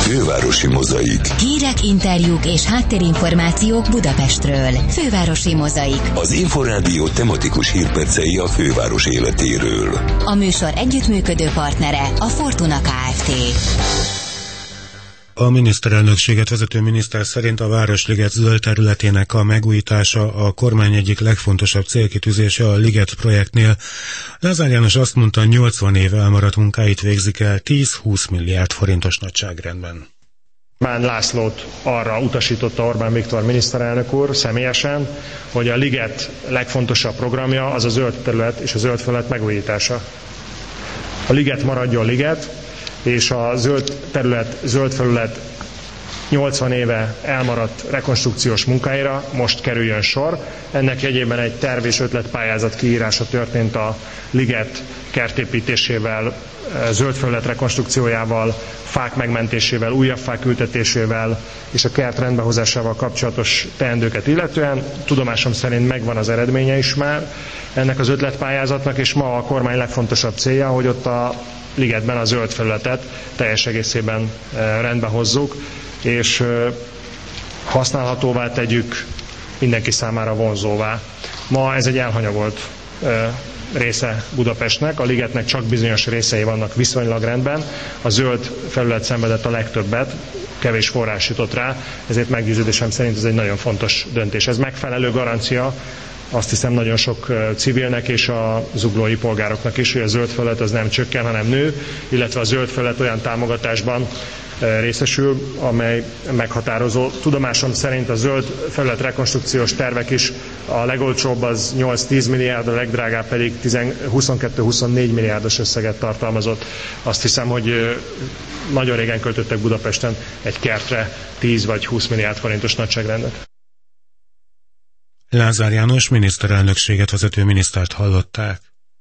Fővárosi Mozaik. Hírek, interjúk és háttérinformációk Budapestről. Fővárosi Mozaik. Az Inforádió tematikus hírpercei a főváros életéről. A műsor együttműködő partnere a Fortuna Kft. A miniszterelnökséget vezető miniszter szerint a Városliget zöld területének a megújítása a kormány egyik legfontosabb célkitűzése a Liget projektnél. Lázár János azt mondta, 80 év elmaradt munkáit végzik el 10-20 milliárd forintos nagyságrendben. Bán Lászlót arra utasította Orbán Viktor miniszterelnök úr személyesen, hogy a Liget legfontosabb programja az a zöld terület és a zöld felület megújítása. A Liget maradjon Liget, és a zöld terület, zöld felület 80 éve elmaradt rekonstrukciós munkáira most kerüljön sor. Ennek jegyében egy terv és ötletpályázat kiírása történt a Liget kertépítésével, zöld felület rekonstrukciójával, fák megmentésével, újabb fák ültetésével és a kert rendbehozásával kapcsolatos teendőket illetően. Tudomásom szerint megvan az eredménye is már ennek az ötletpályázatnak, és ma a kormány legfontosabb célja, hogy ott a Ligetben a zöld felületet teljes egészében rendbe hozzuk, és használhatóvá tegyük, mindenki számára vonzóvá. Ma ez egy elhanyagolt része Budapestnek, a Ligetnek csak bizonyos részei vannak viszonylag rendben, a zöld felület szenvedett a legtöbbet, kevés forrás jutott rá, ezért meggyőződésem szerint ez egy nagyon fontos döntés. Ez megfelelő garancia, azt hiszem nagyon sok civilnek és a zuglói polgároknak is, hogy a zöld felület az nem csökken, hanem nő, illetve a zöld felület olyan támogatásban részesül, amely meghatározó. Tudomásom szerint a zöld felület rekonstrukciós tervek is a legolcsóbb az 8-10 milliárd, a legdrágább pedig 22-24 milliárdos összeget tartalmazott. Azt hiszem, hogy nagyon régen költöttek Budapesten egy kertre 10 vagy 20 milliárd forintos nagyságrendet. Lázár János miniszterelnökséget vezető minisztert hallották.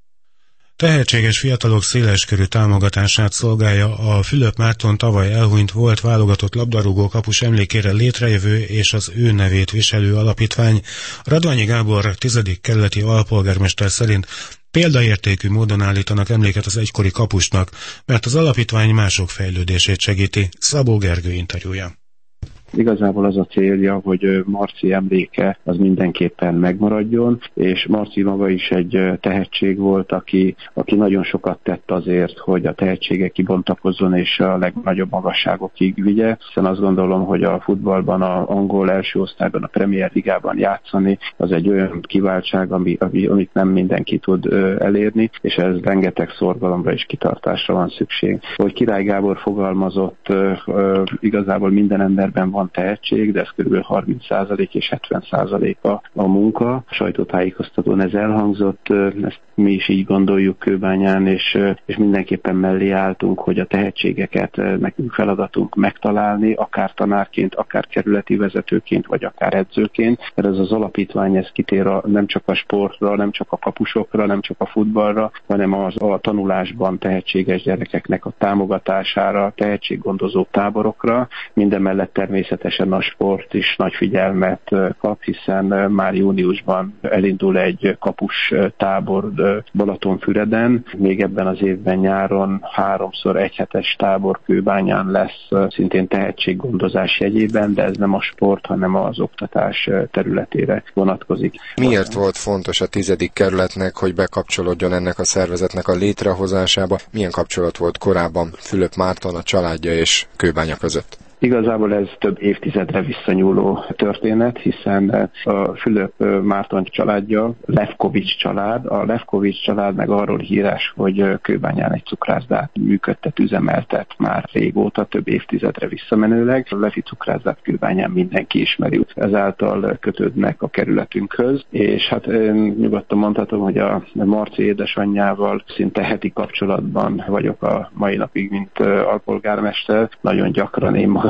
Tehetséges fiatalok széleskörű támogatását szolgálja a Fülöp Márton tavaly elhunyt volt válogatott labdarúgó kapus emlékére létrejövő és az ő nevét viselő alapítvány. Radványi Gábor 10. kerületi alpolgármester szerint példaértékű módon állítanak emléket az egykori kapusnak, mert az alapítvány mások fejlődését segíti. Szabó Gergő interjúja. Igazából az a célja, hogy Marci emléke az mindenképpen megmaradjon, és Marci maga is egy tehetség volt, aki nagyon sokat tett azért, hogy a tehetsége kibontakozzon és a legnagyobb magasságokig vigye, hiszen azt gondolom, hogy a futballban, a angol első osztályban, a Premier Ligában játszani, az egy olyan kiváltság, amit nem mindenki tud elérni, és ez rengeteg szorgalomra és kitartásra van szükség. Hogy Király Gábor fogalmazott, igazából minden emberben van tehetség, de ez kb. 30% és 70% a munka. A sajtótájékoztatón ez elhangzott, ezt mi is így gondoljuk Kőbányán, és mindenképpen mellé álltunk, hogy a tehetségeket nekünk feladatunk megtalálni, akár tanárként, akár kerületi vezetőként, vagy akár edzőként, mert ez az alapítvány ez kitér nem csak a sportra, nem csak a kapusokra, nem csak a futballra, hanem a tanulásban tehetséges gyerekeknek a támogatására, tehetséggondozó táborokra, mindemellett természetesen a sport is nagy figyelmet kap, hiszen már júniusban elindul egy kapus tábor Balatonfüreden, még ebben az évben nyáron 3-szor egyhetes tábor Kőbányán lesz, szintén tehetséggondozás jegyében, de ez nem a sport, hanem az oktatás területére vonatkozik. Miért volt fontos a 10. kerületnek, hogy bekapcsolódjon ennek a szervezetnek a létrehozásába? Milyen kapcsolat volt korábban Fülöp Márton, a családja és Kőbánya között? Igazából ez több évtizedre visszanyúló történet, hiszen a Fülöp Márton családja Lefkovics család. A Lefkovics család meg arról híres, hogy Kőbányán egy cukrászdát működtet, üzemeltet már régóta, több évtizedre visszamenőleg. A Lefi cukrászdát Kőbányán mindenki ismeri, ezáltal kötődnek a kerületünkhöz, és hát nyugodtan mondhatom, hogy a Marci édesanyjával szinte heti kapcsolatban vagyok a mai napig, mint alpolgármester. Nagyon gyakran én magam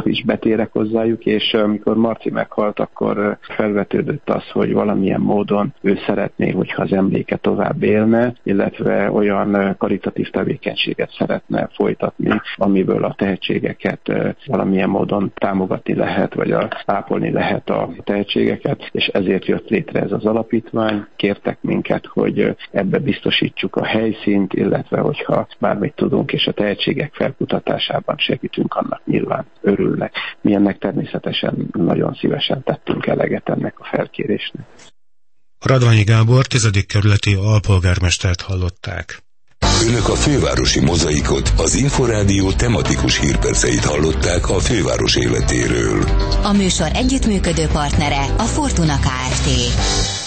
oda is betérek hozzájuk, és amikor Marci meghalt, akkor felvetődött az, hogy valamilyen módon ő szeretné, hogyha az emléke tovább élne, illetve olyan karitatív tevékenységet szeretne folytatni, amiből a tehetségeket valamilyen módon támogatni lehet, vagy ápolni lehet a tehetségeket, és ezért jött létre ez az alapítvány. Kértek minket, hogy ebbe biztosítsuk a helyszínt, illetve hogyha bármit tudunk, és a tehetségek felkutatásában segítünk, annak nyilván örülnek. Mi ennek természetesen nagyon szívesen tettünk eleget ennek a felkérésnek. Radványi Gábor 10. kerületi alpolgármestert hallották. Önök a fővárosi mozaikot, az Inforádió tematikus hírperceit hallották a főváros életéről. A műsor együttműködő partnere a Fortuna Kft.